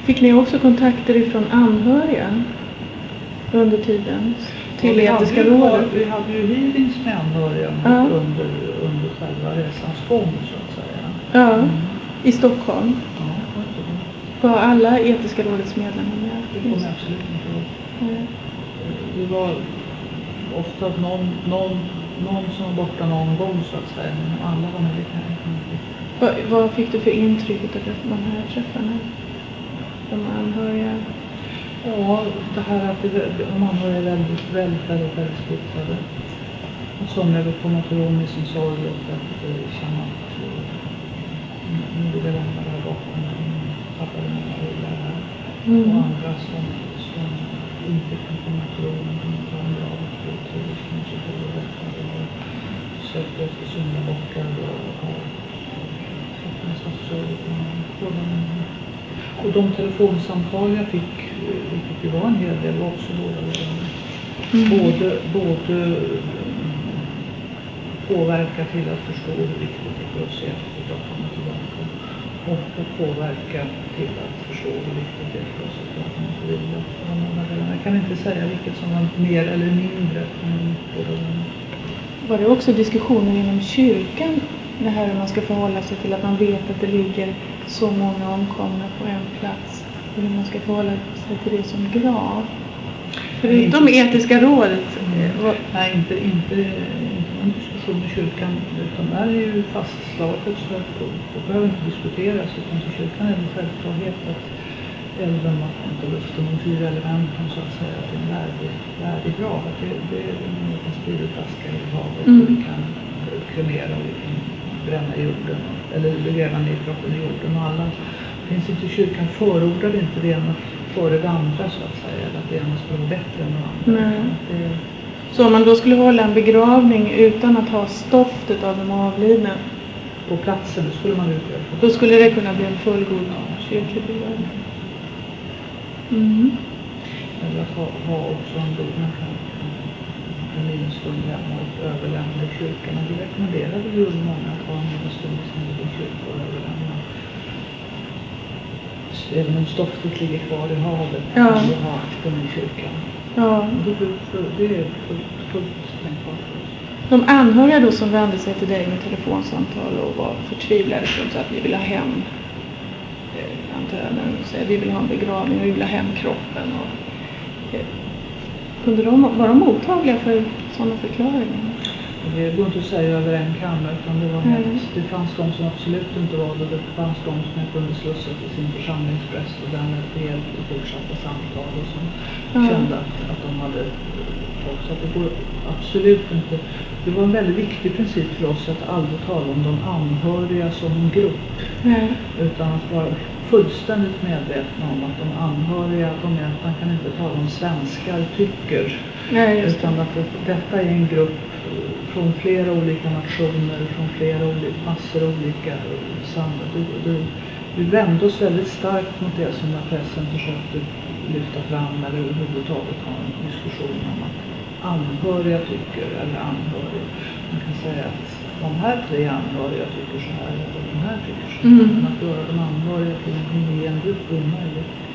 Fick ni också kontakter ifrån anhöriga under tiden till etiska rådet? Vi hade ju hearings med anhöriga under själva resans gång så att säga. Ja, i Stockholm. Ja, Var alla etiska rådets medlemmar med? det kommer jag absolut inte ihåg. Det var ofta någon som var borta någon gång så att säga, men alla var med lite här. Vad fick du för intryck av de här träffarna? De anhöriga? Ja, det här att de anhöriga är väldigt splittrade. Och somliga vill komma till ro med sin sorg och att känna att nu vill jag lämna det här bakom mig, tappade mina roliga här. Och andra som inte kan komma till ro, men kan ta en bra och till kanske få det rättare och söka efter syndabockar och nästan så och de telefonsamtal jag fick, vilket ju var en hel del, var också både påverka till att förstå hur viktigt det är för oss att komma tillbaka och att påverka till att förstå hur viktigt det är för oss att komma tillbaka. Jag kan inte säga vilket som var mer eller mindre. Var det också diskussioner inom kyrkan, det här hur man ska förhålla sig till att man vet att det ligger så många omkomna på en plats, och hur man ska förhålla sig till det som grav? Förutom etiska rådet? Nej, inte någon diskussion i kyrkan, utan där är ju fastslaget så att det behöver inte diskuteras, utan till kyrkan är det en självklarhet att elden, vattnet och luften, de 4 elementen så att säga, att det är en värdig grav, att det är en spridutaska i havet och vi kan kremera och vi kan bränna i jorden eller gräva ner kroppen i jorden och alla. Finns inte i kyrkan förordar inte det ena före det andra så att säga, eller att det ena skulle vara bättre än det andra. Så om man då skulle hålla en begravning utan att ha stoftet av de avlidna på platsen, då skulle man utgöra. Då skulle det kunna bli en fullgod kyrklig begravning. Eller att ha också en byggnad en minnesstund hemma och överlämna i kyrkan. Och det rekommenderade ju många att ha en minnesstund i kyrkan och överlämna. Även om stoftet ligger kvar i havet kan vi ha akten i kyrkan. Ja. Det är fullt tänkbart. De anhöriga då som vände sig till dig med telefonsamtal och var förtvivlade så att vi vill ha hem, antar jag, när de säger vi vill ha en begravning och vi vill ha hem kroppen. Var de mottagliga för sådana förklaringar? Det går inte att säga över en kammare, utan det fanns de som absolut inte var det. Det fanns de som jag kunde slussa till sin församlingspräst och därmed till hjälp till fortsatta samtal och som kände att de hade också att det går absolut inte. Det var en väldigt viktig princip för oss att aldrig tala om de anhöriga som en grupp. Utan att vara fullständigt medvetna om att de anhöriga, man kan inte tala om svenskar tycker. Utan att detta är en grupp från flera olika nationer, från massor olika samhällen. Vi vände oss väldigt starkt mot det som när pressen försökte lyfta fram eller överhuvudtaget ha en diskussion om att anhöriga tycker eller anhöriga. Man kan säga att de här 3 anhöriga tycker så här eller de här tycker så här. Men att göra de anhöriga till en homogen grupp är omöjligt.